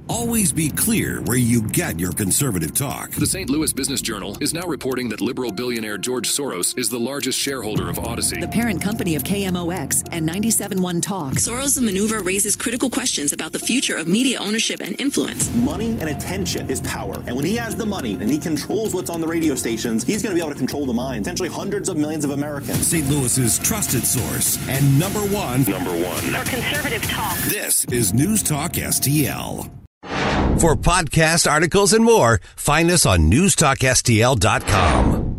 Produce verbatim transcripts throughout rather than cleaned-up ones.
Always be clear where you get your conservative talk. The Saint Louis Business Journal is now reporting that liberal billionaire George Soros is the largest shareholder of Odyssey, the parent company of K M O X and ninety-seven point one Talk. Soros' maneuver raises critical questions about the future of media ownership and influence. Money and attention is power. And when he has the money and he controls what's on the radio stations, he's going to be able to control the minds, potentially hundreds of millions of Americans. Saint Louis's trusted source and number one. number one. For conservative talk. This is News Talk S T L. For podcast articles and more, find us on news talk S T L dot com.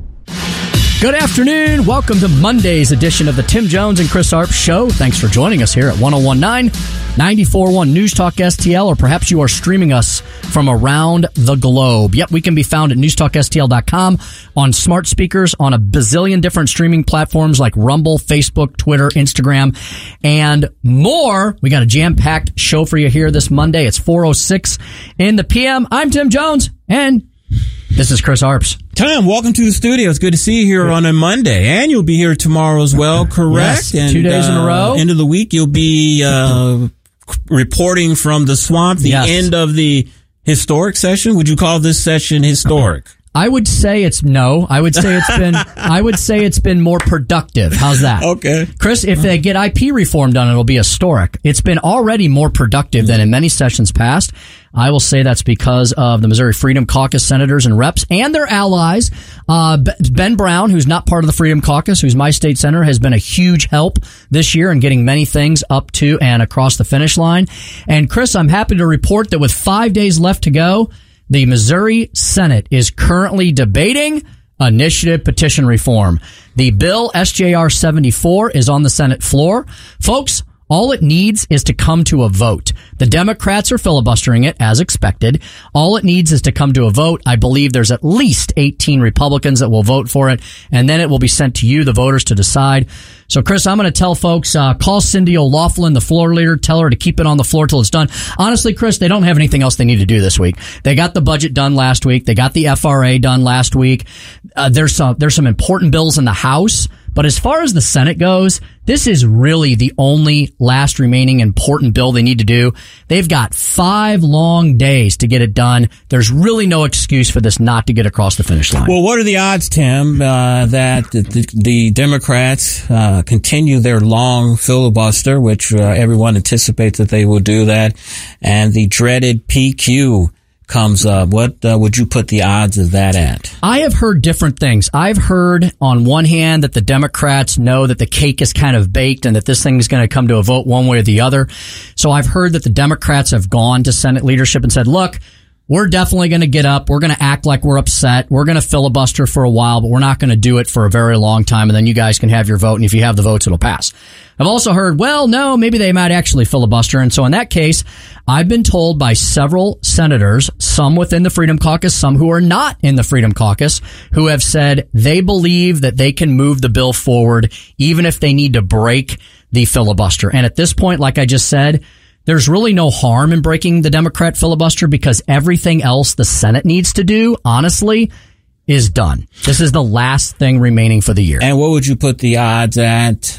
Good afternoon. Welcome to Monday's edition of the Tim Jones and Chris Arp Show. Thanks for joining us here at ten nineteen, ninety-four point one News Talk S T L, or perhaps you are streaming us from around the globe. Yep, we can be found at news talk S T L dot com, on smart speakers, on a bazillion different streaming platforms like Rumble, Facebook, Twitter, Instagram, and more. We got a jam-packed show for you here this Monday. It's four oh six in the P M. I'm Tim Jones, and this is Chris Arps. Tom, welcome to the studio. It's good to see you here on a Monday. And you'll be here tomorrow as well, correct? Yes, and, two days uh, in a row. End of the week, you'll be uh, reporting from the swamp, the yes. end of the historic session. Would you call this session historic? I would say it's no. I would say it's been. I would say it's been more productive. How's that? Okay, Chris. If they get I P reform done, it'll be historic. It's been already more productive than in many sessions past. I will say that's because of the Missouri Freedom Caucus senators and reps and their allies. Uh, Ben Brown, who's not part of the Freedom Caucus, who's my state senator, has been a huge help this year in getting many things up to and across the finish line. And Chris, I'm happy to report that with five days left to go, the Missouri Senate is currently debating initiative petition reform. The bill, S J R seventy-four, is on the Senate floor. Folks, all it needs is to come to a vote. The Democrats are filibustering it, as expected. All it needs is to come to a vote. I believe there's at least eighteen Republicans that will vote for it, and then it will be sent to you, the voters, to decide. So, Chris, I'm going to tell folks, uh, call Cindy O'Loughlin, the floor leader, tell her to keep it on the floor till it's done. Honestly, Chris, they don't have anything else they need to do this week. They got the budget done last week. They got the F R A done last week. Uh, there's some, there's some important bills in the House. But as far as the Senate goes, this is really the only last remaining important bill they need to do. They've got five long days to get it done. There's really no excuse for this not to get across the finish line. Well, what are the odds, Tim, uh, that the, the Democrats uh, continue their long filibuster, which uh, everyone anticipates that they will do that, and the dreaded P Q comes up? What uh, would you put the odds of that at? I have heard different things. I've heard on one hand that the Democrats know that the cake is kind of baked and that this thing is going to come to a vote one way or the other. So I've heard that the Democrats have gone to Senate leadership and said, look, we're definitely going to get up. We're going to act like we're upset. We're going to filibuster for a while, but we're not going to do it for a very long time. And then you guys can have your vote. And if you have the votes, it'll pass. I've also heard, well, no, maybe they might actually filibuster. And so in that case, I've been told by several senators, some within the Freedom Caucus, some who are not in the Freedom Caucus, who have said they believe that they can move the bill forward, even if they need to break the filibuster. And at this point, like I just said, there's really no harm in breaking the Democrat filibuster because everything else the Senate needs to do, honestly, is done. This is the last thing remaining for the year. And what would you put the odds at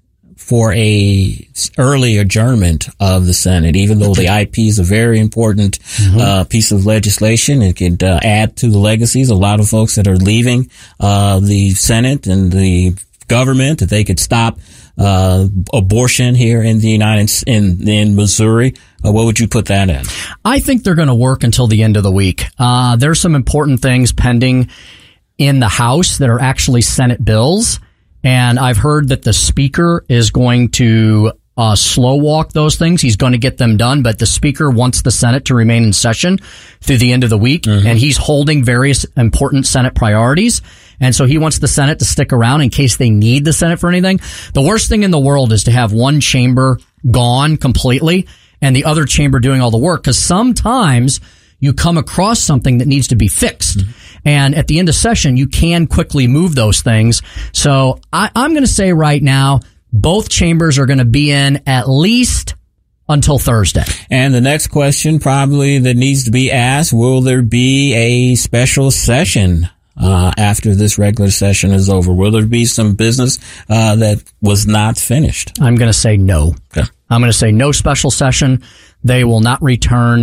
for a early adjournment of the Senate, even though the I P is a very important mm-hmm. uh, piece of legislation? It could uh, add to the legacies of a lot of folks that are leaving uh, the Senate and the government, that they could stop uh abortion here in the United in in Missouri. Uh, what would you put that in? I think they're going to work until the end of the week. Uh there's some important things pending in the House that are actually Senate bills, and I've heard that the Speaker is going to uh slow walk those things. He's going to get them done, but the Speaker wants the Senate to remain in session through the end of the week, mm-hmm. and he's holding various important Senate priorities. And so he wants the Senate to stick around in case they need the Senate for anything. The worst thing in the world is to have one chamber gone completely and the other chamber doing all the work, because sometimes you come across something that needs to be fixed. Mm-hmm. And at the end of session, you can quickly move those things. So I, I'm going to say right now, both chambers are going to be in at least until Thursday. And the next question probably that needs to be asked, will there be a special session Uh, after this regular session is over? Will there be some business uh, that was not finished? I'm going to say no. Okay. I'm going to say no special session. They will not return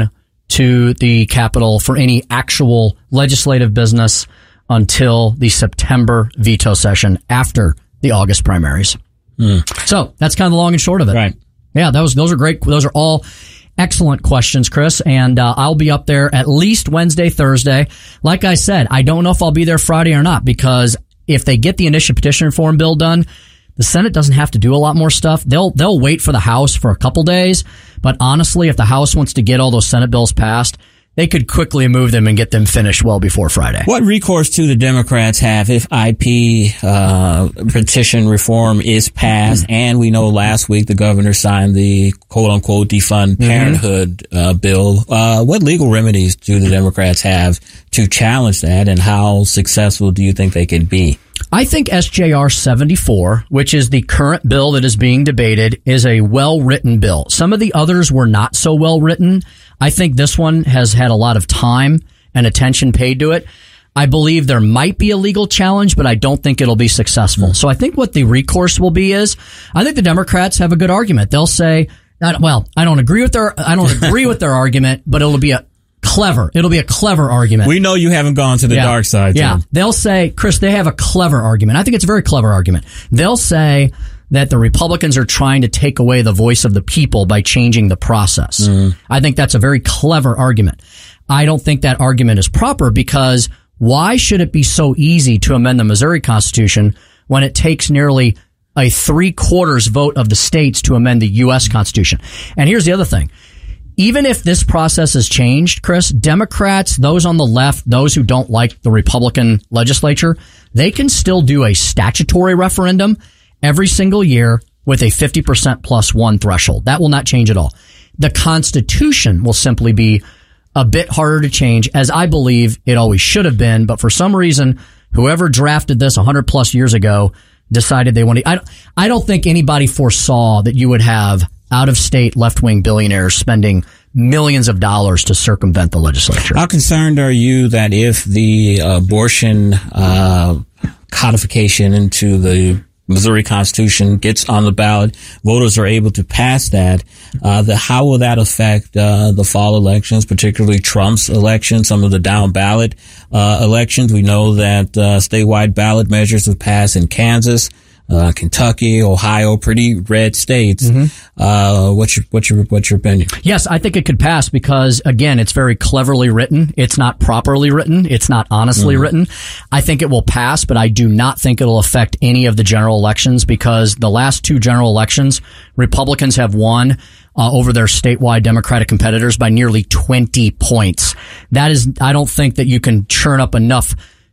to the Capitol for any actual legislative business until the September veto session after the August primaries. Mm. So that's kind of the long and short of it. Right. Yeah, that was, those are great. Those are all excellent questions, Chris. And uh, I'll be up there at least Wednesday, Thursday. Like I said, I don't know if I'll be there Friday or not, because if they get the initial petition reform bill done, the Senate doesn't have to do a lot more stuff. They'll they'll wait for the House for a couple days. But honestly, if the House wants to get all those Senate bills passed, they could quickly move them and get them finished well before Friday. What recourse do the Democrats have if I P uh, petition reform is passed? Mm-hmm. And we know last week the governor signed the quote-unquote defund parenthood mm-hmm. uh, bill. Uh, what legal remedies do the Democrats have to challenge that, and how successful do you think they could be? I think S J R seventy-four, which is the current bill that is being debated, is a well-written bill. Some of the others were not so well-written. I think this one has had a lot of time and attention paid to it. I believe there might be a legal challenge, but I don't think it'll be successful. Mm. So I think what the recourse will be is, I think the Democrats have a good argument. They'll say, well, I don't agree with their, I don't agree with their argument, but it'll be a clever. It'll be a clever argument. We know you haven't gone to the yeah. dark side. Yeah. Tim. They'll say, Chris, they have a clever argument. I think it's a very clever argument. They'll say that the Republicans are trying to take away the voice of the people by changing the process. Mm. I think that's a very clever argument. I don't think that argument is proper, because why should it be so easy to amend the Missouri Constitution when it takes nearly a three quarters vote of the states to amend the U S Constitution? And here's the other thing. Even if this process has changed, Chris, Democrats, those on the left, those who don't like the Republican legislature, they can still do a statutory referendum every single year with a fifty percent plus one threshold. That will not change at all. The Constitution will simply be a bit harder to change, as I believe it always should have been. But for some reason, whoever drafted this one hundred plus years ago decided they wanted. I, I don't think anybody foresaw that you would have out-of-state left-wing billionaires spending millions of dollars to circumvent the legislature. How concerned are you that if the abortion uh, codification into the Missouri Constitution gets on the ballot, voters are able to pass that, uh, the, how will that affect uh, the fall elections, particularly Trump's election, some of the down-ballot uh, elections? We know that uh, statewide ballot measures have passed in Kansas, Uh, Kentucky, Ohio, pretty red states. Mm-hmm. Uh, what's your, what's your, what's your opinion? Yes, I think it could pass because, again, it's very cleverly written. It's not properly written. It's not honestly mm-hmm. written. I think it will pass, but I do not think it'll affect any of the general elections, because the last two general elections, Republicans have won uh, over their statewide Democratic competitors by nearly twenty points. That is, I don't think that you can churn up enough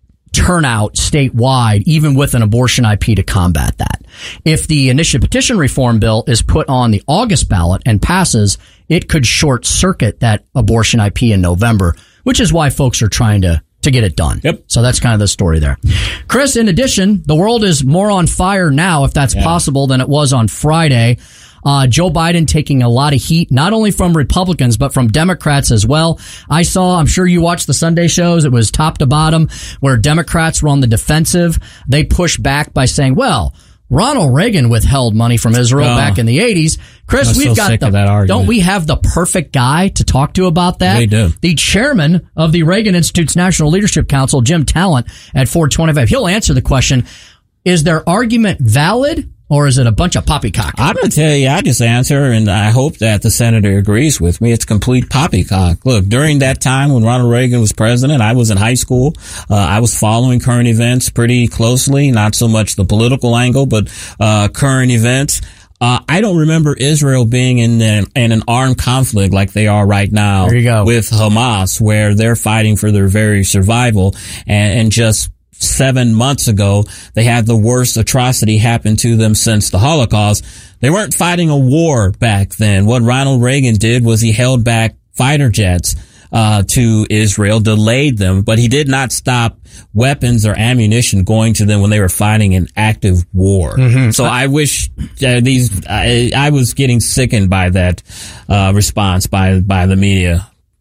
turnout statewide, even with an abortion I P, to combat that. If the initial petition reform bill is put on the August ballot and passes, it could short circuit that abortion I P in November, which is why folks are trying to to get it done. Yep. So that's kind of the story there. Chris, in addition, the world is more on fire now, if that's yeah. possible, than it was on Friday. Uh, Joe Biden taking a lot of heat, not only from Republicans, but from Democrats as well. I saw, I'm sure you watched the Sunday shows. It was top to bottom where Democrats were on the defensive. They pushed back by saying, well, Ronald Reagan withheld money from Israel oh, back in the eighties. Chris, we've so got the, don't we have the perfect guy to talk to about that? We do. The chairman of the Reagan Institute's National Leadership Council, Jim Talent, at four twenty-five. He'll answer the question, is their argument valid? Or is it a bunch of poppycock? I'm going to tell you, I just answer, and I hope that the senator agrees with me. It's complete poppycock. Look, during that time when Ronald Reagan was president, I was in high school. Uh, I was following current events pretty closely, not so much the political angle, but uh current events. Uh, I don't remember Israel being in an, in an armed conflict like they are right now there you go. with Hamas, where they're fighting for their very survival, and, and just seven months ago, they had the worst atrocity happen to them since the Holocaust. They weren't fighting a war back then. What Ronald Reagan did was he held back fighter jets uh to Israel, delayed them, but he did not stop weapons or ammunition going to them when they were fighting an active war. Mm-hmm. So I wish uh, these I, I was getting sickened by that uh response by by the media.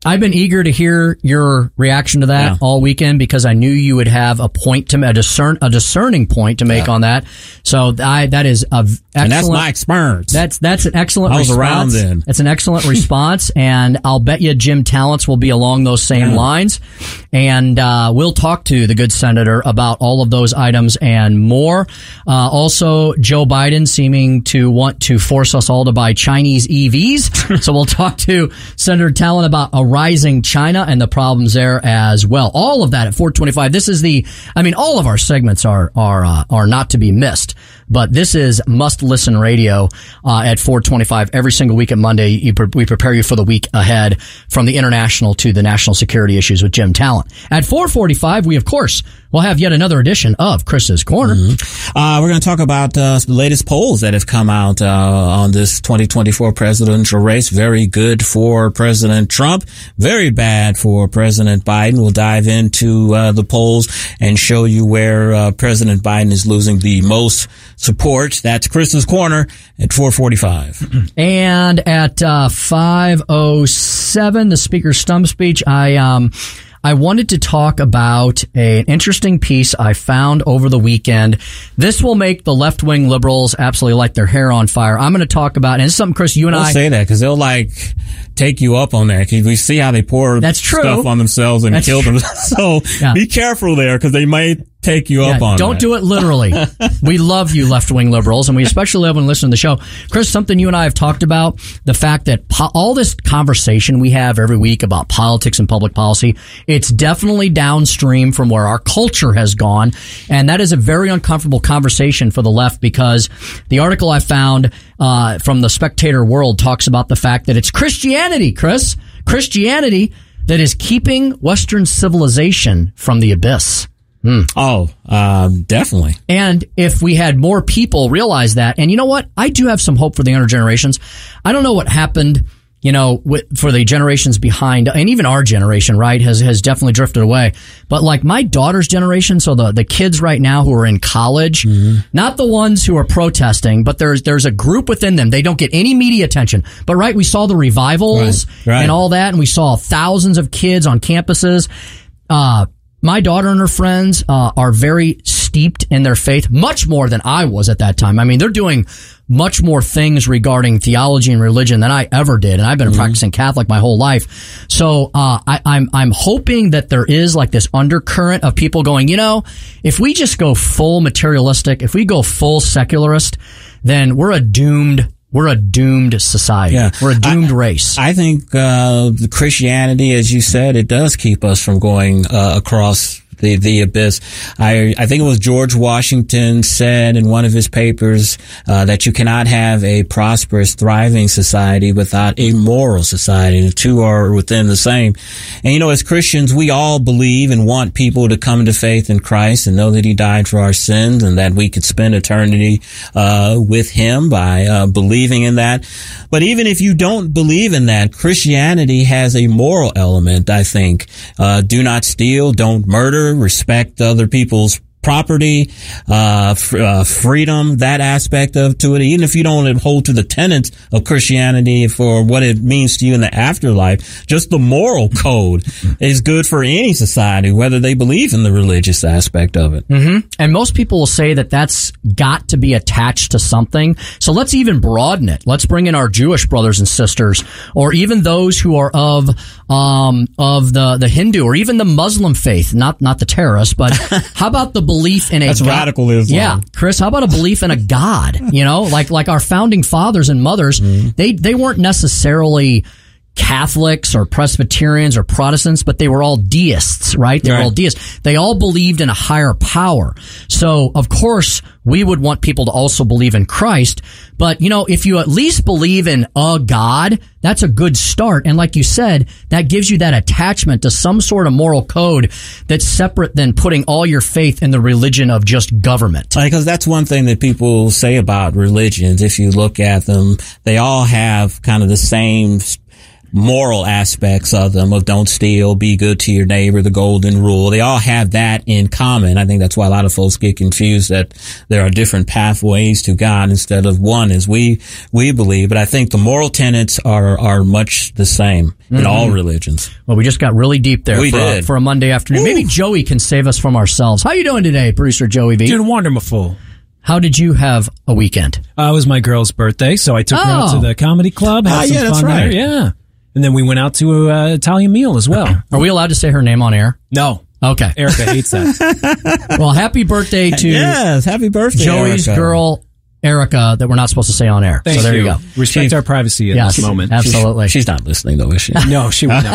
I've been eager to hear your reaction to that Yeah. all weekend because I knew you would have a point to a discern a discerning point to make Yeah. on that. So I that is a v- excellent. And that's my experience. That's that's an excellent I was response. around then. It's an excellent response, and I'll bet you Jim Talents will be along those same Yeah. lines. And uh, we'll talk to the good senator about all of those items and more. Uh, also, Joe Biden seeming to want to force us all to buy Chinese E Vs. So we'll talk to Senator Talent about a rising China and the problems there as well. All of that at four twenty-five. This is the, I mean, all of our segments are are uh, are not to be missed. But this is must listen radio uh, at four twenty-five every single week at Monday. You pre- we prepare you for the week ahead, from the international to the national security issues with Jim Talent. At four forty-five, we of course will have yet another edition of Chris's Corner. Mm-hmm. Uh, we're going to talk about uh, the latest polls that have come out uh, on this twenty twenty-four presidential race. Very good for President Trump, very bad for President Biden. We'll dive into uh, the polls and show you where uh, President Biden is losing the most support. That's Chris's Corner at four forty-five. And at uh, five oh seven, the Speaker's stump speech, I um I wanted to talk about a, an interesting piece I found over the weekend. This will make the left-wing liberals absolutely light their hair on fire. I'm going to talk about, and it's something, Chris, you and Don't I... say that, because they'll, like, take you up on that. 'Cause we see how they pour That's true. stuff on themselves and That's kill them. So Yeah. be careful there, because they might take you Yeah, up on don't that. do it literally. We love you left-wing liberals, and we especially love when you listen to the show. Chris, something you and I have talked about, the fact that po- all this conversation we have every week about politics and public policy, it's definitely downstream from where our culture has gone, and that is a very uncomfortable conversation for the left, because the article I found uh, from the Spectator World talks about the fact that it's Christianity, Chris, Christianity that is keeping Western civilization from the abyss. Mm. Oh, um, definitely. And if we had more people realize that, and you know what? I do have some hope for the younger generations. I don't know what happened, you know, with, for the generations behind, and even our generation, right, has, has definitely drifted away. But like my daughter's generation, so the, the kids right now who are in college, mm-hmm. not the ones who are protesting, but there's, there's a group within them. They don't get any media attention. But right, we saw the revivals right, right. and all that, and we saw thousands of kids on campuses. Uh, My daughter and her friends uh, are very steeped in their faith, much more than I was at that time. I mean, they're doing much more things regarding theology and religion than I ever did, and I've been mm-hmm. a practicing Catholic my whole life. So uh, I, I'm I'm hoping that there is like this undercurrent of people going, you know, if we just go full materialistic, if we go full secularist, then we're a doomed. We're a doomed society. Yeah. We're a doomed I, race. I think uh the Christianity, as you said, it does keep us from going uh, across the the abyss. I I think it was George Washington said in one of his papers uh, that you cannot have a prosperous, thriving society without a moral society. The two are within the same. And you know, as Christians, we all believe and want people to come to faith in Christ and know that He died for our sins and that we could spend eternity uh with Him by uh believing in that. But even if you don't believe in that, Christianity has a moral element, I think. Uh do not steal, don't murder, respect other people's property, uh, f- uh, freedom, that aspect of to it. Even if you don't hold to the tenets of Christianity for what it means to you in the afterlife, just the moral code is good for any society, whether they believe in the religious aspect of it. Mm-hmm. And most people will say that that's got to be attached to something. So let's even broaden it. Let's bring in our Jewish brothers and sisters, or even those who are of um of the the Hindu or even the Muslim faith. Not not the terrorists, but how about the belief in a That's God. radical Islam. Yeah, Chris, how about a belief in a God? You know, like like our founding fathers and mothers, mm-hmm. they they weren't necessarily Catholics or Presbyterians or Protestants, but they were all deists, right? They right. were all deists. They all believed in a higher power. So, of course, we would want people to also believe in Christ. But, you know, if you at least believe in a God, that's a good start. And like you said, that gives you that attachment to some sort of moral code that's separate than putting all your faith in the religion of just government. Because that's one thing that people say about religions. If you look at them, they all have kind of the same moral aspects of them, of don't steal, be good to your neighbor, the golden rule. They all have that in common. I think that's why a lot of folks get confused that there are different pathways to God instead of one, as we we believe. But I think the moral tenets are are much the same mm-hmm. in all religions. Well, we just got really deep there we for, did. A, for a Monday afternoon. Ooh. Maybe Joey can save us from ourselves. How you doing today, producer Joey V? Doing wonderful. How did you have a weekend? Uh, it was my girl's birthday, so I took oh. her out to the comedy club. Had ah, some yeah, fun that's right. there. Yeah. And then we went out to an uh, Italian meal as well. Are we allowed to say her name on air? No. Okay. Erica hates that. Well, happy birthday to yes, happy birthday, Joey's Erica. girl, Erica, that we're not supposed to say on air. Thank so there you, you go. Respect she, our privacy at yes, this moment. Absolutely. She's, she's not listening, though, is she? No, she would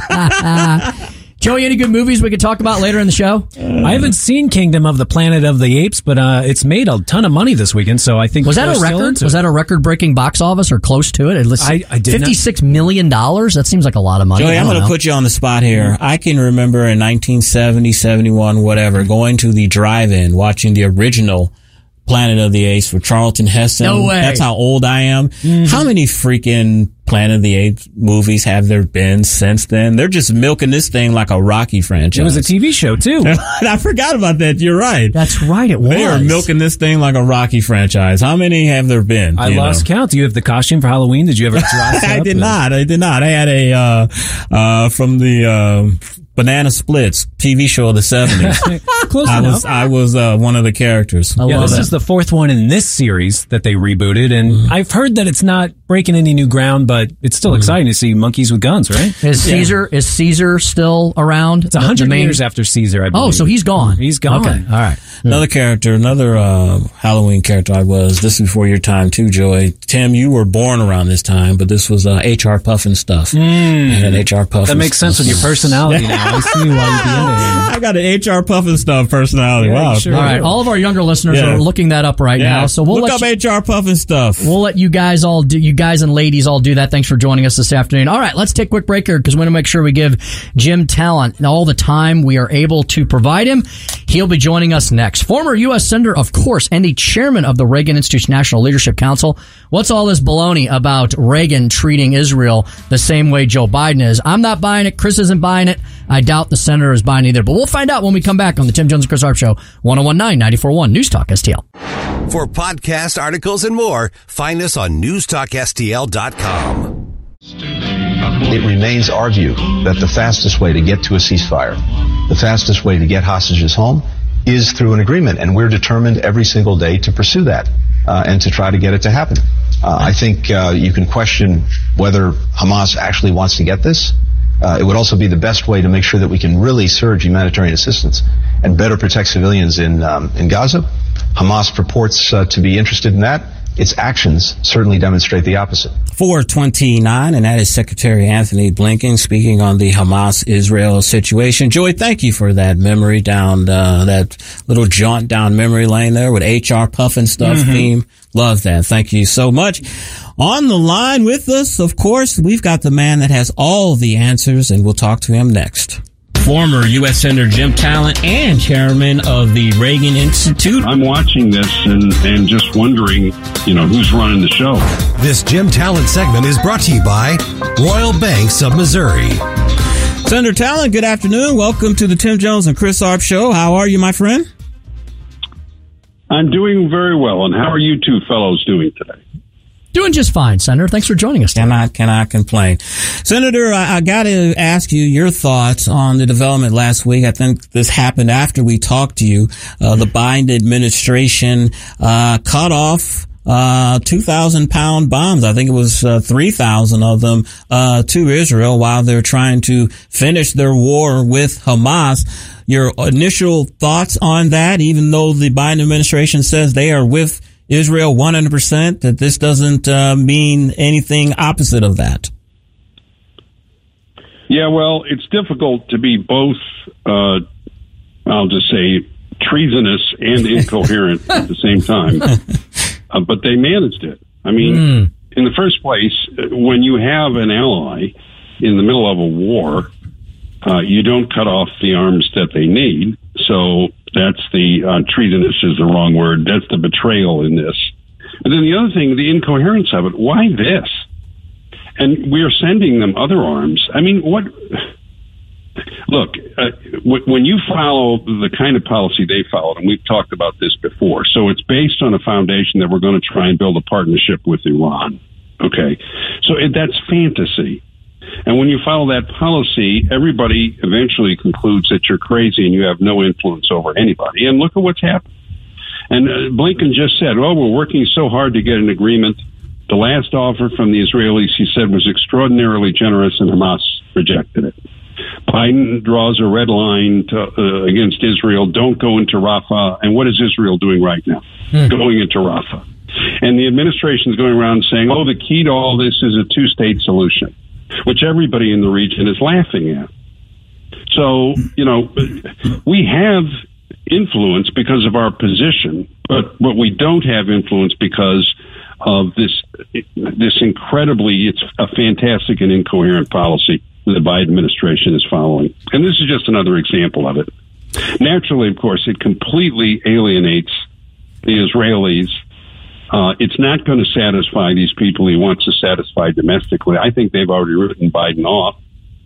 never. Joey, any good movies we could talk about later in the show? I haven't seen Kingdom of the Planet of the Apes, but uh, it's made a ton of money this weekend, so I think was that a record? Was that a record-breaking box office or close to it? It was I, I did fifty-six million dollars. That seems like a lot of money. Joey, I'm going to put you on the spot here. Mm-hmm. I can remember in nineteen seventy, seventy-one, whatever, going to the drive-in, watching the original Planet of the Apes with Charlton Heston. No way. That's how old I am. Mm-hmm. How many freaking Planet of the Apes movies have there been since then? They're just milking this thing like a Rocky franchise. It was a T V show, too. I forgot about that. You're right. That's right. It was. They are milking this thing like a Rocky franchise. How many have there been? I lost know? count. Do you have the costume for Halloween? Did you ever dress up? I did not. I did not. I had a, uh, uh, from the, uh, Banana Splits T V show of the seventies. Close I enough. was, I was, uh, one of the characters. I yeah, love this it. is the fourth one in this series that they rebooted, and mm. I've heard that it's not breaking any new ground, but it's still mm. exciting to see monkeys with guns, right? Is yeah. Caesar, is Caesar still around? It's a hundred years after Caesar, I believe. Oh, so he's gone. He's gone. Okay. All right. Another character, another, uh, Halloween character I was, this is before your time too, Joey. Tim, you were born around this time, but this was, uh, H R Puffin stuff. Mm. And H R Puffin That makes stuff. sense with your personality now. I see why you'd be into him. I got an H R Puffin stuff personality. Yeah, wow. Sure All right. All of our younger listeners Yeah. are looking that up right yeah. now. So we'll look let up you, H R Puffin stuff. We'll let you guys all do, you guys and ladies all do that. Thanks for joining us this afternoon. All right. Let's take a quick break here because we want to make sure we give Jim Talent all the time we are able to provide him. He'll be joining us next. Former U S Senator, of course, and the chairman of the Reagan Institute National Leadership Council. What's all this baloney about Reagan treating Israel the same way Joe Biden is? I'm not buying it. Chris isn't buying it. I doubt the senator is buying either. But we'll find out when we come back on the Tim Jones and Chris Arp Show, one oh one point nine, ninety-four point one News Talk S T L. For podcast articles and more, find us on news talk S T L dot com. It remains our view that the fastest way to get to a ceasefire, the fastest way to get hostages home, is through an agreement, and we're determined every single day to pursue that uh, and to try to get it to happen. Uh, I think uh, you can question whether Hamas actually wants to get this. Uh, it would also be the best way to make sure that we can really surge humanitarian assistance and better protect civilians in um, in Gaza. Hamas purports uh, to be interested in that. Its actions certainly demonstrate the opposite. four twenty-nine, and that is Secretary Anthony Blinken speaking on the Hamas-Israel situation. Joey, thank you for that memory down, uh, that little jaunt down memory lane there with H R Puffin stuff mm-hmm. theme. Love that. Thank you so much. On the line with us, of course, we've got the man that has all the answers, and we'll talk to him next. Former U S Senator Jim Talent and chairman of the Reagan Institute. I'm watching this and, and just wondering, you know, who's running the show. This Jim Talent segment is brought to you by Royal Banks of Missouri. Senator Talent, good afternoon. Welcome to the Tim Jones and Chris Arp Show. How are you, my friend? I'm doing very well. And how are you two fellows doing today? Doing just fine, Senator. Thanks for joining us today. Cannot, cannot complain. Senator, I, I got to ask you your thoughts on the development last week. I think this happened after we talked to you. Uh, the Biden administration uh, cut off uh two thousand pound bombs. I think it was uh, three thousand of them uh to Israel while they're trying to finish their war with Hamas. Your initial thoughts on that, even though the Biden administration says they are with Israel one hundred percent, that this doesn't uh, mean anything opposite of that? Yeah, well, it's difficult to be both, uh, I'll just say, treasonous and incoherent at the same time. Uh, but they managed it. I mean, mm. in the first place, when you have an ally in the middle of a war, uh, you don't cut off the arms that they need. So that's the uh, treasonous is the wrong word. That's the betrayal in this. And then the other thing, the incoherence of it. Why this? and we are sending them other arms. I mean, what? Look, uh, w- when you follow the kind of policy they followed, and we've talked about this before, so it's based on a foundation that we're going to try and build a partnership with Iran. Okay, so it, that's fantasy. And when you follow that policy, everybody eventually concludes that you're crazy and you have no influence over anybody. And look at what's happened. And uh, Blinken just said, oh, we're working so hard to get an agreement. The last offer from the Israelis, he said, was extraordinarily generous, and Hamas rejected it. Biden draws a red line to, uh, against Israel. Don't go into Rafah. And what is Israel doing right now? Hmm. Going into Rafah. And the administration is going around saying, oh, the key to all this is a two-state solution, which everybody in the region is laughing at. So, you know, we have influence because of our position, but, but we don't have influence because of this, this incredibly, it's a fantastic and incoherent policy that the Biden administration is following. And this is just another example of it. Naturally, of course, it completely alienates the Israelis. Uh, it's not going to satisfy these people he wants to satisfy domestically. I think they've already written Biden off.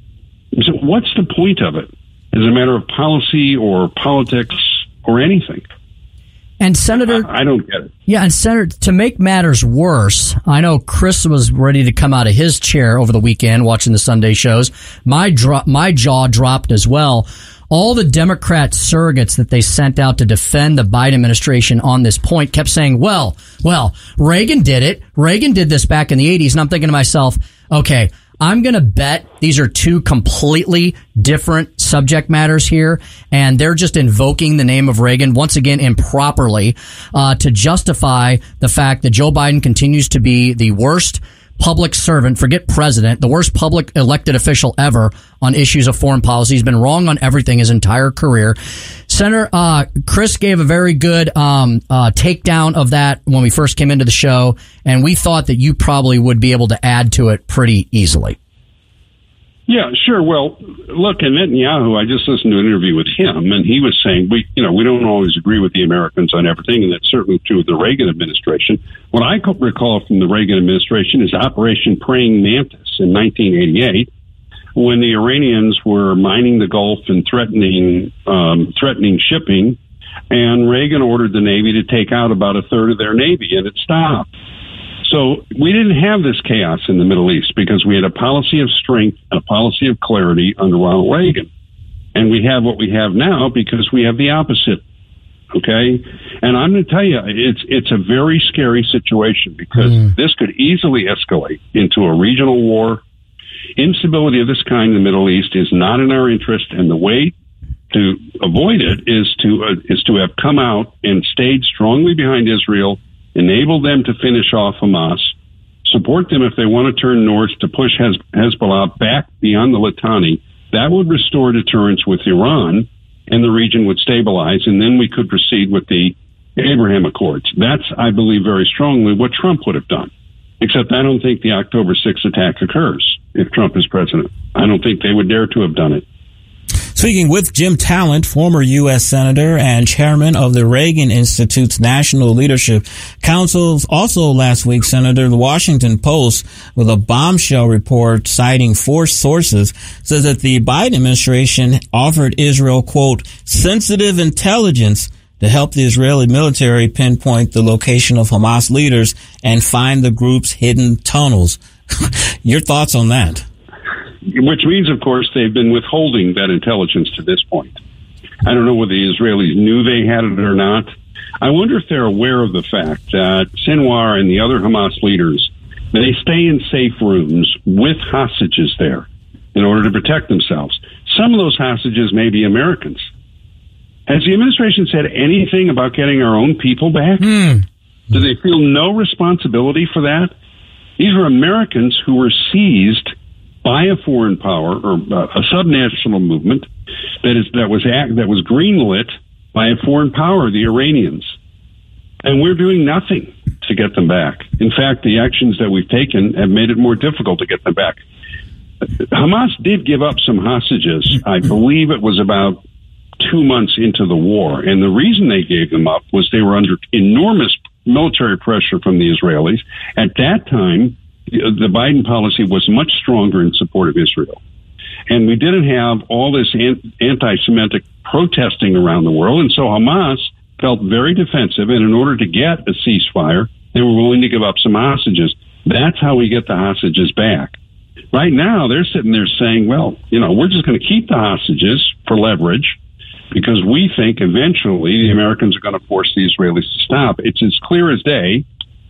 So what's the point of it? As a matter of policy or politics or anything? And Senator, I, I don't get it. Yeah, and Senator, to make matters worse, I know Chris was ready to come out of his chair over the weekend watching the Sunday shows. My dro- my jaw dropped as well. All the Democrat surrogates that they sent out to defend the Biden administration on this point kept saying, well, well, Reagan did it. Reagan did this back in the eighties. And I'm thinking to myself, okay, I'm going to bet these are two completely different subject matters here, and they're just invoking the name of Reagan once again improperly uh, to justify the fact that Joe Biden continues to be the worst public servant, forget president, the worst public elected official ever on issues of foreign policy. He's been wrong on everything his entire career. Senator uh, Chris gave a very good um, uh, takedown of that when we first came into the show, and we thought that you probably would be able to add to it pretty easily. Yeah, sure. Well, look, and Netanyahu, I just listened to an interview with him, and he was saying, we, you know, we don't always agree with the Americans on everything, and that's certainly true of the Reagan administration. What I recall from the Reagan administration is Operation Praying Mantis in nineteen eighty-eight, when the Iranians were mining the Gulf and threatening um, threatening shipping, and Reagan ordered the Navy to take out about a third of their Navy, and it stopped. So we didn't have this chaos in the Middle East because we had a policy of strength and a policy of clarity under Ronald Reagan. And we have what we have now because we have the opposite. Okay? And I'm going to tell you, it's it's a very scary situation because mm. this could easily escalate into a regional war. Instability of this kind in the Middle East is not in our interest, and the way to avoid it is to uh, is to have come out and stayed strongly behind Israel, enable them to finish off Hamas, support them if they want to turn north to push Hez- Hezbollah back beyond the Litani. That would restore deterrence with Iran, and the region would stabilize, and then we could proceed with the Abraham Accords. That's, I believe, very strongly what Trump would have done, except I don't think the October sixth attack occurs if Trump is president. I don't think they would dare to have done it. Speaking with Jim Talent, former U S Senator and chairman of the Reagan Institute's National Leadership Council. Also last week, Senator, the Washington Post, with a bombshell report citing four sources, says that the Biden administration offered Israel, quote, sensitive intelligence to help the Israeli military pinpoint the location of Hamas leaders and find the group's hidden tunnels. Your thoughts on that? Which means, of course, they've been withholding that intelligence to this point. I don't know whether the Israelis knew they had it or not. I wonder if they're aware of the fact that Sinwar and the other Hamas leaders, they stay in safe rooms with hostages there in order to protect themselves. Some of those hostages may be Americans. Has the administration said anything about getting our own people back? Mm. Do they feel no responsibility for that? These are Americans who were seized by a foreign power or a subnational movement that is that was act, that was greenlit by a foreign power, the Iranians, and we're doing nothing to get them back. In fact, the actions that we've taken have made it more difficult to get them back. Hamas did give up some hostages. I believe it was about two months into the war, and the reason they gave them up was they were under enormous military pressure from the Israelis. At that time, the Biden policy was much stronger in support of Israel. And we didn't have all this anti-Semitic protesting around the world. And so Hamas felt very defensive. And in order to get a ceasefire, they were willing to give up some hostages. That's how we get the hostages back. Right now, they're sitting there saying, well, you know, we're just going to keep the hostages for leverage because we think eventually the Americans are going to force the Israelis to stop. It's as clear as day.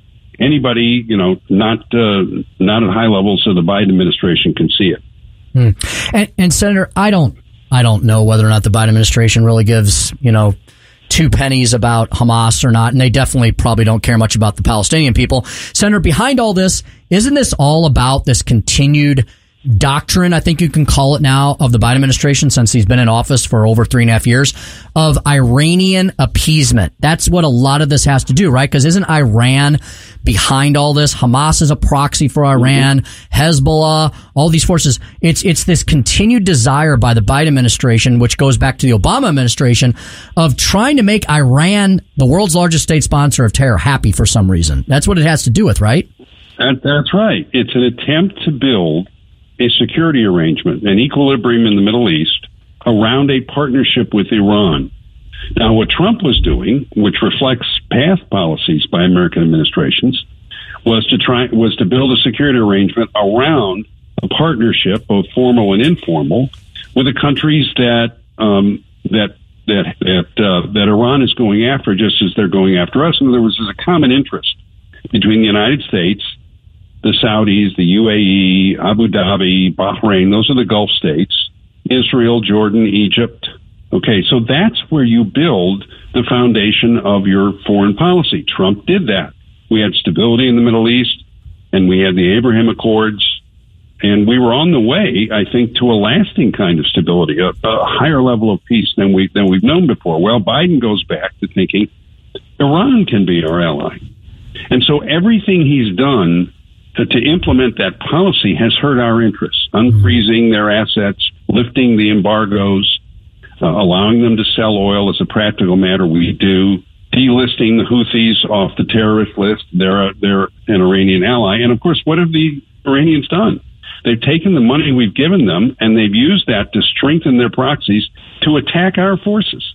Anybody, you know, not uh, not at high levels of the Biden administration can see it. Hmm. And, and Senator, I don't, I don't know whether or not the Biden administration really gives, you know, two pennies about Hamas or not, and they definitely probably don't care much about the Palestinian people. Senator, behind all this, isn't this all about this continued doctrine, I think you can call it now, of the Biden administration since he's been in office for over three and a half years, of Iranian appeasement? That's what a lot of this has to do, right? Because isn't Iran behind all this? Hamas is a proxy for Iran, Hezbollah, all these forces. It's it's this continued desire by the Biden administration, which goes back to the Obama administration, of trying to make Iran, the world's largest state sponsor of terror, happy for some reason. That's what it has to do with, right? That, that's right. It's an attempt to build a security arrangement, an equilibrium in the Middle East around a partnership with Iran. Now, what Trump was doing, which reflects past policies by American administrations, was to try was to build a security arrangement around a partnership, both formal and informal, with the countries that um, that that that uh, that Iran is going after, just as they're going after us. In other words, there's a common interest between the United States, the Saudis, the U A E, Abu Dhabi, Bahrain. Those are the Gulf states. Israel, Jordan, Egypt. Okay, so that's where you build the foundation of your foreign policy. Trump did that. We had stability in the Middle East, and we had the Abraham Accords, and we were on the way, I think, to a lasting kind of stability, a, a higher level of peace than we than we've known before. Well, Biden goes back to thinking Iran can be our ally, and so everything he's done to, to implement that policy has hurt our interests, unfreezing their assets, lifting the embargoes, uh, allowing them to sell oil as a practical matter. We do. Delisting the Houthis off the terrorist list. They're, a, they're an Iranian ally. And, of course, what have the Iranians done? They've taken the money we've given them, and they've used that to strengthen their proxies to attack our forces.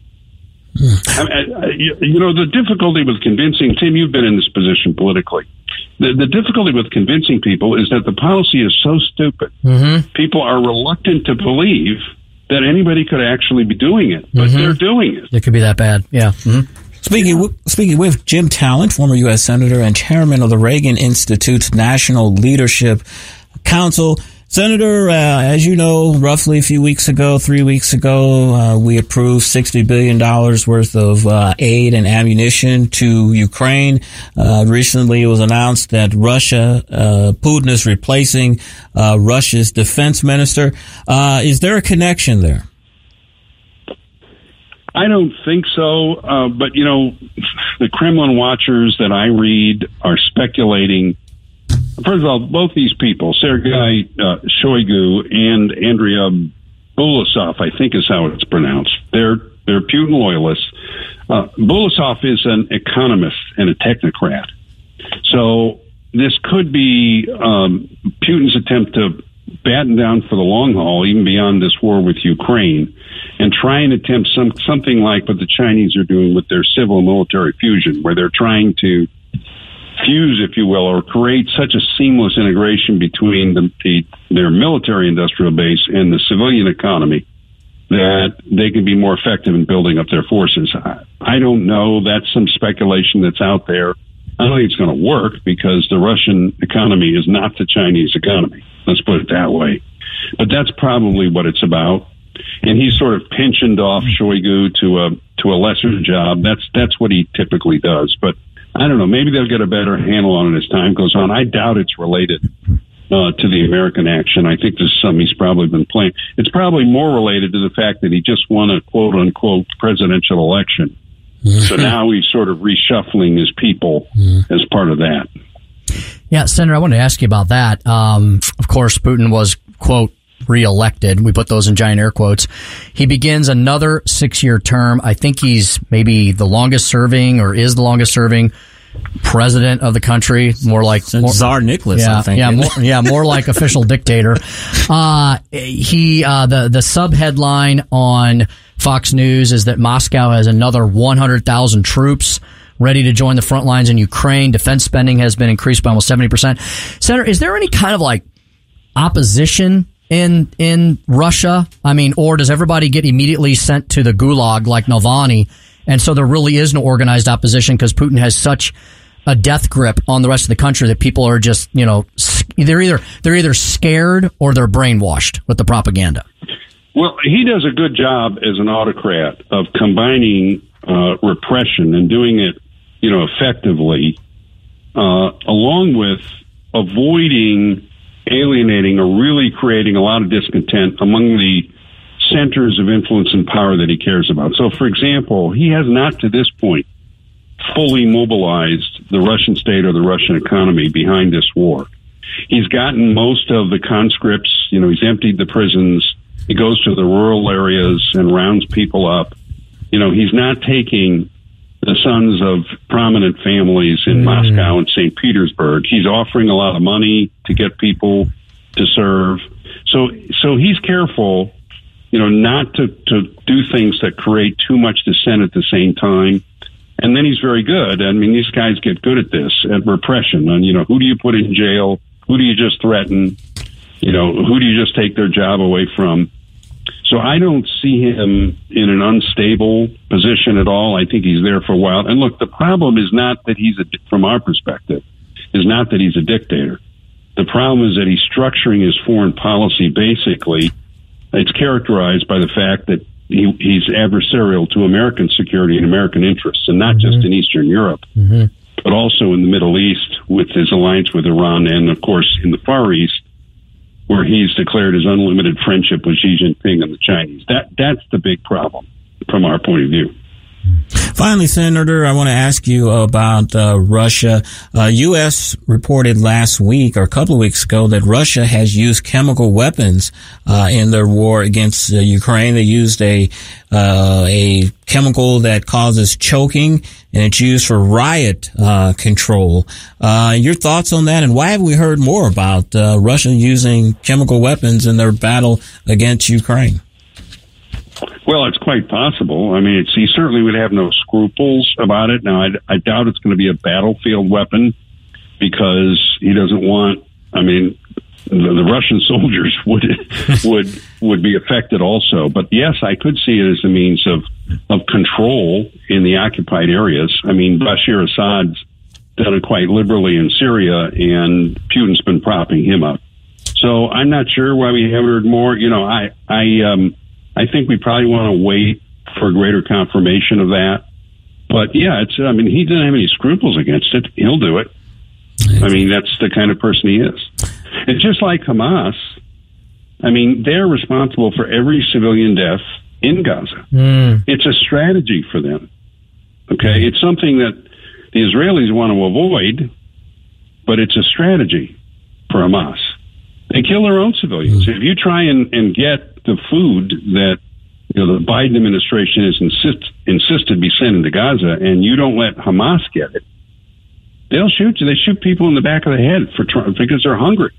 I, I, you know, the difficulty with convincing, Tim, you've been in this position politically. The, the difficulty with convincing people is that the policy is so stupid. Mm-hmm. People are reluctant to believe that anybody could actually be doing it, but mm-hmm. they're doing it. It could be that bad, yeah. Mm-hmm. Speaking with, speaking with Jim Talent, former U S Senator and chairman of the Reagan Institute's National Leadership Council. Senator, uh, as you know, roughly a few weeks ago, three weeks ago, uh, we approved sixty billion dollars worth of uh, aid and ammunition to Ukraine. Uh, recently, it was announced that Russia, uh, Putin is replacing uh, Russia's defense minister. Uh, is there a connection there? I don't think so, uh, but, you know, the Kremlin watchers that I read are speculating. First of all, both these people, Sergei uh, Shoigu and Andrea Bulasov, I think is how it's pronounced, they're they're Putin loyalists. Uh, Bulasov is an economist and a technocrat. So this could be um, Putin's attempt to batten down for the long haul, even beyond this war with Ukraine, and try and attempt some something like what the Chinese are doing with their civil military fusion, where they're trying to fuse, if you will, or create such a seamless integration between the, the, their military industrial base and the civilian economy that they can be more effective in building up their forces. I, I don't know. That's some speculation that's out there. I don't think it's going to work because the Russian economy is not the Chinese economy. Let's put it that way. But that's probably what it's about. And he's sort of pensioned off Shoigu to a to a lesser job. That's that's what he typically does. But I don't know. Maybe they'll get a better handle on it as time goes on. I doubt it's related uh, to the American action. I think this is something he's probably been playing. It's probably more related to the fact that he just won a quote unquote presidential election. Mm-hmm. So now he's sort of reshuffling his people mm-hmm. as part of that. Yeah, Senator, I wanted to ask you about that. Um, of course, Putin was, quote, reelected. We put those in giant air quotes. He begins another six-year term. I think he's maybe the longest serving or is the longest serving president of the country, more like more, Tsar Nicholas. Yeah, I think. yeah, more, yeah, more like official dictator. Uh, he uh, the the sub headline on Fox News is that Moscow has another one hundred thousand troops ready to join the front lines in Ukraine. Defense spending has been increased by almost seventy percent. Senator, is there any kind of like opposition in in Russia? I mean, or does everybody get immediately sent to the gulag like Navalny, and so there really is no organized opposition because Putin has such a death grip on the rest of the country that people are just, you know, they're either they're either scared or they're brainwashed with the propaganda? Well, he does a good job as an autocrat of combining uh, repression and doing it, you know, effectively, uh, along with avoiding alienating or really creating a lot of discontent among the centers of influence and power that he cares about. So, for example, he has not to this point fully mobilized the Russian state or the Russian economy behind this war. He's gotten most of the conscripts, you know, he's emptied the prisons. He goes to the rural areas and rounds people up. You know, he's not taking the sons of prominent families in mm. Moscow and Saint Petersburg. He's offering a lot of money to get people to serve. So, so he's careful, you know, not to, to do things that create too much dissent at the same time. And then he's very good. I mean, these guys get good at this, at repression. And, you know, who do you put in jail? Who do you just threaten? You know, who do you just take their job away from? So I don't see him in an unstable position at all. I think he's there for a while. And look, the problem is not that he's, a, from our perspective, is not that he's a dictator. The problem is that he's structuring his foreign policy basically. It's characterized by the fact that he, he's adversarial to American security and American interests, and not mm-hmm. just in Eastern Europe, mm-hmm. but also in the Middle East with his alliance with Iran, and of course in the Far East, where he's declared his unlimited friendship with Xi Jinping and the Chinese. That that's the big problem from our point of view. Finally, Senator, I want to ask you about uh, Russia. Uh, U S reported last week or a couple of weeks ago that Russia has used chemical weapons uh, in their war against uh, Ukraine. They used a uh, a chemical that causes choking, and it's used for riot uh, control. Uh, your thoughts on that, and why have we heard more about uh, Russia using chemical weapons in their battle against Ukraine? Well, it's quite possible. I mean, it's, he certainly would have no scruples about it. Now, I, I doubt it's going to be a battlefield weapon because he doesn't want, I mean, the, the Russian soldiers would would would be affected also. But yes, I could see it as a means of, of control in the occupied areas. I mean, Bashar Assad's done it quite liberally in Syria, and Putin's been propping him up. So I'm not sure why we haven't heard more. You know, I, I, um, I think we probably want to wait for greater confirmation of that. But yeah, it's, I mean, he doesn't have any scruples against it. He'll do it. I mean, that's the kind of person he is. It's just like Hamas. I mean, they're responsible for every civilian death in Gaza. Mm. It's a strategy for them. Okay. It's something that the Israelis want to avoid, but it's a strategy for Hamas. They kill their own civilians. Mm. If you try and, and get the food that, you know, the Biden administration has insist, insisted be sent into Gaza, and you don't let Hamas get it, they'll shoot you. They shoot people in the back of the head for because they're hungry.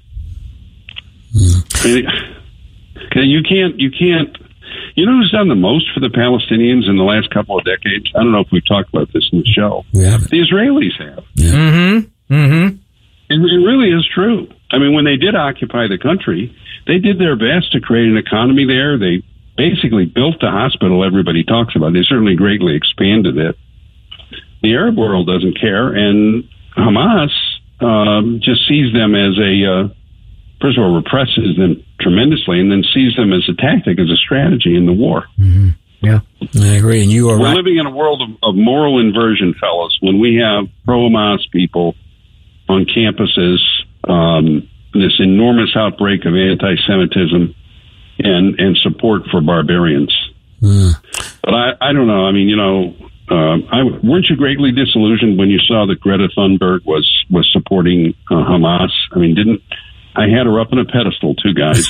Mm. I mean, you can't, you can't. You know who's done the most for the Palestinians in the last couple of decades? I don't know if we've talked about this in the show. Yeah. The Israelis have. Yeah. Mm-hmm. Mm-hmm. It, it really is true. I mean, when they did occupy the country, they did their best to create an economy there. They basically built the hospital everybody talks about. They certainly greatly expanded it. The Arab world doesn't care, and Hamas um, just sees them as a, uh, first of all, represses them tremendously, and then sees them as a tactic, as a strategy in the war. Mm-hmm. Yeah, I agree. And you are We're right. living in a world of, of moral inversion, fellas, when we have pro-Hamas people on campuses, um, this enormous outbreak of anti-Semitism and, and support for barbarians. Mm. But I, I don't know. I mean, you know, uh, I, weren't you greatly disillusioned when you saw that Greta Thunberg was, was supporting uh, Hamas? I mean, didn't, I had her up on a pedestal, too, guys.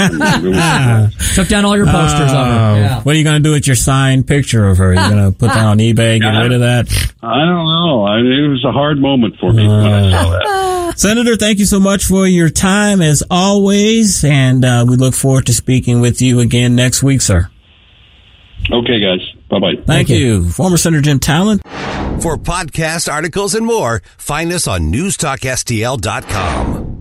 Took down all your posters uh, of her. Yeah. What are you going to do with your signed picture of her? You're going to put that on eBay, get rid of that? I don't know. I, it was a hard moment for me uh, when I saw that. Senator, thank you so much for your time, as always, and uh, we look forward to speaking with you again next week, sir. Okay, guys. Bye-bye. Thank, Thank you. you. Former Senator Jim Talent. For podcast, articles, and more, find us on news talk S T L dot com.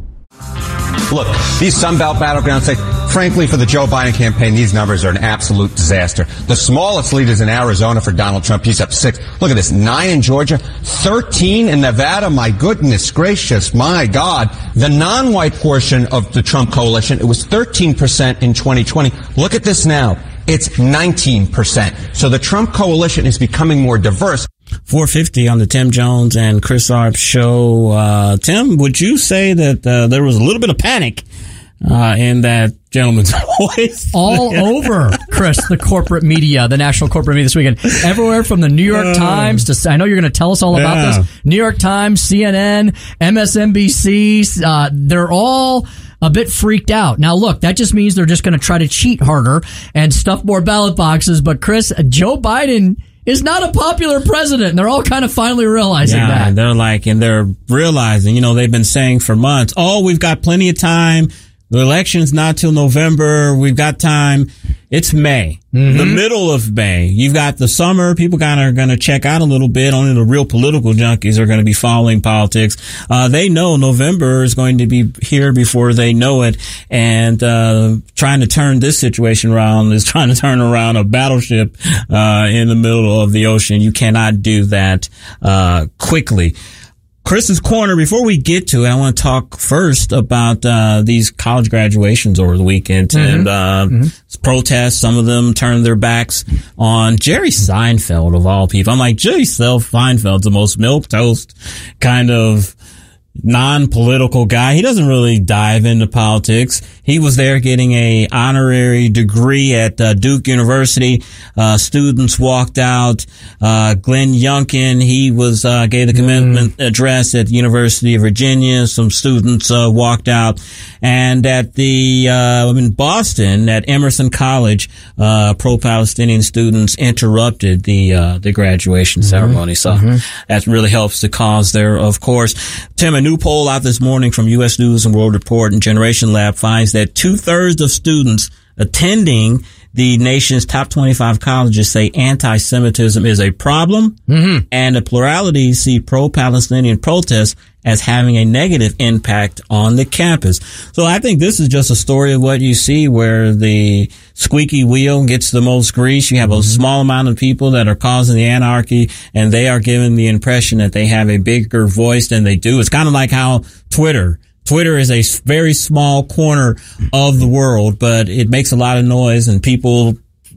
Look, these Sunbelt battleground states, frankly, for the Joe Biden campaign, these numbers are an absolute disaster. The smallest lead is in Arizona for Donald Trump. He's up six. Look at this. Nine in Georgia, thirteen in Nevada. My goodness gracious. My God. The non-white portion of the Trump coalition, it was thirteen percent in twenty twenty. Look at this now. It's nineteen percent. So the Trump coalition is becoming more diverse. four fifty on the Tim Jones and Chris Arp show. Uh, Tim, would you say that uh, there was a little bit of panic uh, in that gentleman's voice? All over, Chris, the corporate media, the national corporate media this weekend. Everywhere from the New York uh, Times to, I know you're going to tell us all about yeah. this, New York Times, C N N, M S N B C, uh, they're all a bit freaked out. Now, look, that just means they're just going to try to cheat harder and stuff more ballot boxes. But, Chris, Joe Biden is not a popular president. And they're all kind of finally realizing yeah, that. They're like, and they're realizing, you know, they've been saying for months, oh, we've got plenty of time. The election's not till November. We've got time. It's May, mm-hmm. the middle of May. You've got the summer. People kind of are going to check out a little bit. Only the real political junkies are going to be following politics. Uh, they know November is going to be here before they know it. And, uh, trying to turn this situation around is trying to turn around a battleship, uh, in the middle of the ocean. You cannot do that, uh, quickly. Chris's Corner, before we get to it, I want to talk first about uh these college graduations over the weekend. Mm-hmm. And uh mm-hmm. protests, some of them turned their backs on Jerry Seinfeld, of all people. I'm like, Jerry Seinfeld's the most milquetoast kind of non-political guy. He doesn't really dive into politics. He was there getting a honorary degree at uh, Duke University. Uh, students walked out. Uh, Glenn Youngkin, he was, uh, gave the commencement mm. address at the University of Virginia. Some students, uh, walked out. And at the, uh, in Boston, at Emerson College, uh, pro-Palestinian students interrupted the, uh, the graduation mm-hmm. ceremony. So mm-hmm. that really helps the cause there, of course. Tim, a new poll out this morning from U S News and World Report and Generation Lab finds that two-thirds of students attending the nation's top twenty-five colleges say anti-Semitism is a problem, mm-hmm. and a plurality see pro-Palestinian protests as having a negative impact on the campus. So I think this is just a story of what you see, where the squeaky wheel gets the most grease. You have a small amount of people that are causing the anarchy, and they are given the impression that they have a bigger voice than they do. It's kind of like how Twitter Twitter is a very small corner of the world, but it makes a lot of noise, and people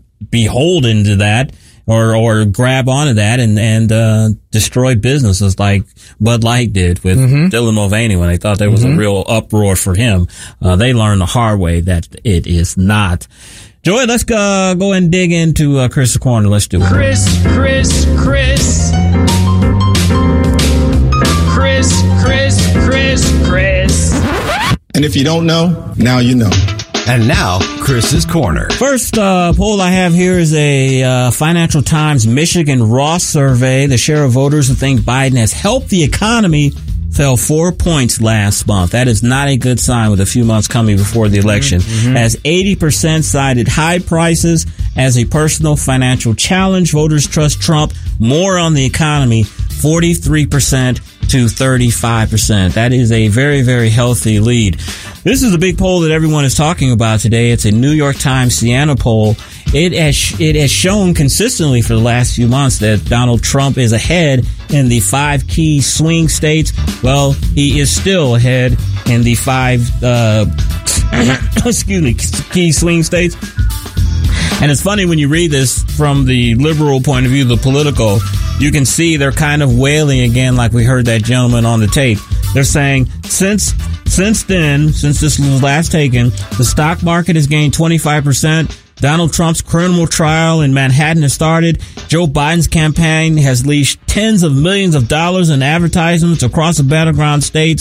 beholden to that or or grab onto that and and uh destroy businesses like Bud Light did with mm-hmm. Dylan Mulvaney when they thought there was mm-hmm. a real uproar for him. Uh they learned the hard way that it is not. Joy, let's go, go and dig into uh, Chris's Corner. Let's do it. Chris, Chris, Chris. Chris, Chris, Chris, Chris. And if you don't know, now you know. And now, Chris's Corner. First uh, poll I have here is a uh, Financial Times Michigan Ross survey. The share of voters who think Biden has helped the economy fell four points last month. That is not a good sign with a few months coming before the election, mm-hmm. as eighty percent cited high prices as a personal financial challenge. Voters trust Trump more on the economy, forty-three percent to thirty-five percent. That is a very, very healthy lead. This is a big poll that everyone is talking about today. It's a New York Times Siena poll. It has, it has shown consistently for the last few months that Donald Trump is ahead in the five key swing states. Well, he is still ahead in the five, uh, excuse me, key swing states. And it's funny when you read this from the liberal point of view, the political, you can see they're kind of wailing again, like we heard that gentleman on the tape. They're saying, since since then, since this was last taken, the stock market has gained twenty-five percent. Donald Trump's criminal trial in Manhattan has started. Joe Biden's campaign has leashed tens of millions of dollars in advertisements across the battleground states.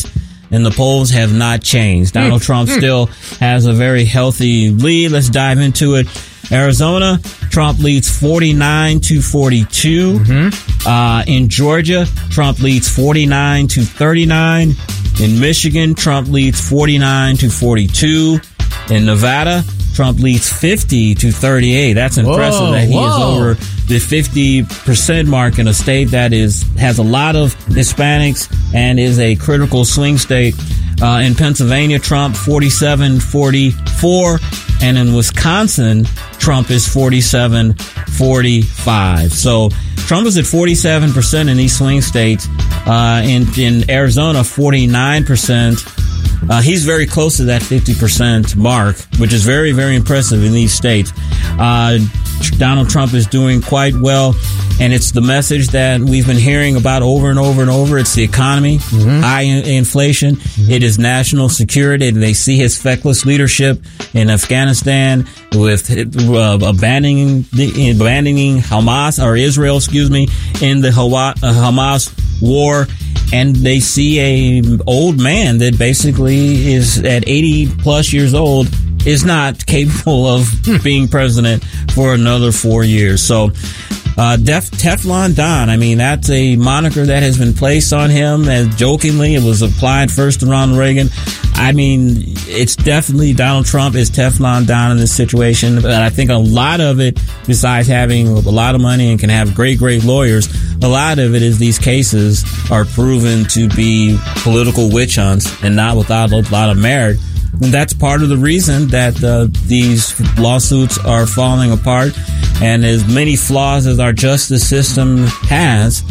and the polls have not changed. Donald Trump still has a very healthy lead. Let's dive into it. Arizona, Trump leads forty-nine to forty-two. Mm-hmm. Uh, in Georgia, Trump leads forty-nine to thirty-nine. In Michigan, Trump leads forty-nine to forty-two. In Nevada, Trump leads fifty to thirty-eight. That's impressive whoa, that he whoa. is over the fifty percent mark in a state that is has a lot of Hispanics and is a critical swing state. Uh, in Pennsylvania, Trump forty-seven forty-four. And in Wisconsin, Trump is forty-seven forty-five. So Trump is at forty-seven percent in these swing states. Uh, in, in Arizona, forty-nine percent. Uh, he's very close to that fifty percent mark, which is very, very impressive in these states. Uh, Donald Trump is doing quite well, and it's the message that we've been hearing about over and over and over. It's the economy, mm-hmm. high in- inflation. Mm-hmm. It is national security. And they see his feckless leadership in Afghanistan with uh, abandoning, the, abandoning Hamas, or Israel, excuse me, in the Hawa- uh, Hamas war. And they see a old man that basically is at eighty plus years old is not capable of being president for another four years. So, uh, Def- Teflon Don, I mean, that's a moniker that has been placed on him, as jokingly it was applied first to Ronald Reagan. I mean, it's definitely Donald Trump is Teflon Don in this situation. But I think a lot of it, besides having a lot of money and can have great, great lawyers, a lot of it is these cases are proven to be political witch hunts and not without a lot of merit. And that's part of the reason that uh, these lawsuits are falling apart. And as many flaws as our justice system has,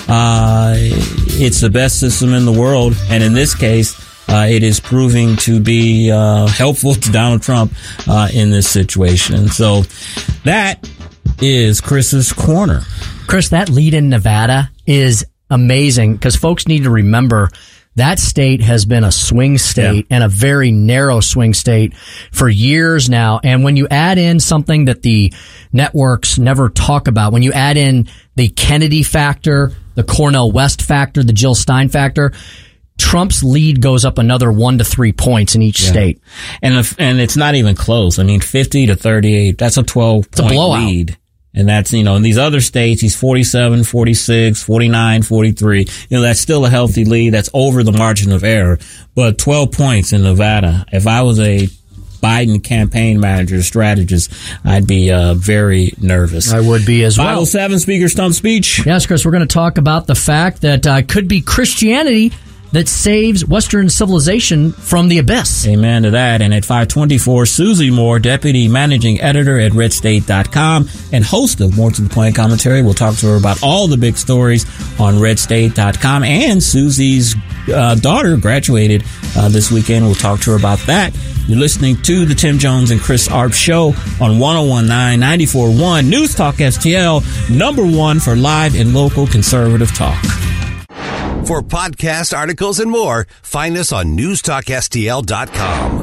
uh, it's the best system in the world. And in this case, uh, it is proving to be uh, helpful to Donald Trump uh, in this situation. So that is Chris's Corner. Chris, that lead in Nevada is amazing because folks need to remember that state has been a swing state yeah. and a very narrow swing state for years now. And when you add in something that the networks never talk about, when you add in the Kennedy factor, the Cornel West factor, the Jill Stein factor, Trump's lead goes up another one to three points in each yeah. state. And if, and it's not even close. I mean, fifty to thirty-eight, that's a twelve point lead. And that's, you know, in these other states, he's forty-seven, forty-six, forty-nine, forty-three. You know, that's still a healthy lead. That's over the margin of error. But twelve points in Nevada. If I was a Biden campaign manager, strategist, I'd be uh, very nervous. I would be as well. five oh seven Speaker Stump Speech. Yes, Chris, we're going to talk about the fact that uh, could be Christianity that saves Western civilization from the abyss. Amen to that. And at five twenty-four, Susie Moore, Deputy Managing Editor at red state dot com and host of More to the Point Commentary. We'll talk to her about all the big stories on red state dot com. And Susie's uh, daughter graduated uh, this weekend. We'll talk to her about that. You're listening to the Tim Jones and Chris Arp Show on one oh one point nine, ninety-four point one News Talk S T L, number one for live and local conservative talk. For podcasts, articles, and more, find us on news talk S T L dot com.